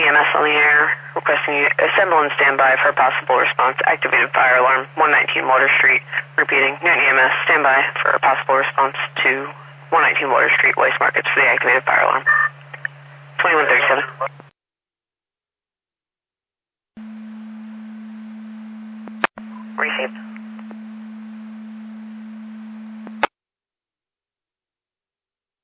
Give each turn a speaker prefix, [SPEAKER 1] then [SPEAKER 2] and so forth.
[SPEAKER 1] EMS on the air, requesting you assemble and stand by for a possible response. Activated fire alarm, 119 Water Street. Repeating, Newton EMS, stand by for a possible response to 119 Water Street, Waste Markets for the activated fire alarm. 2137. Received.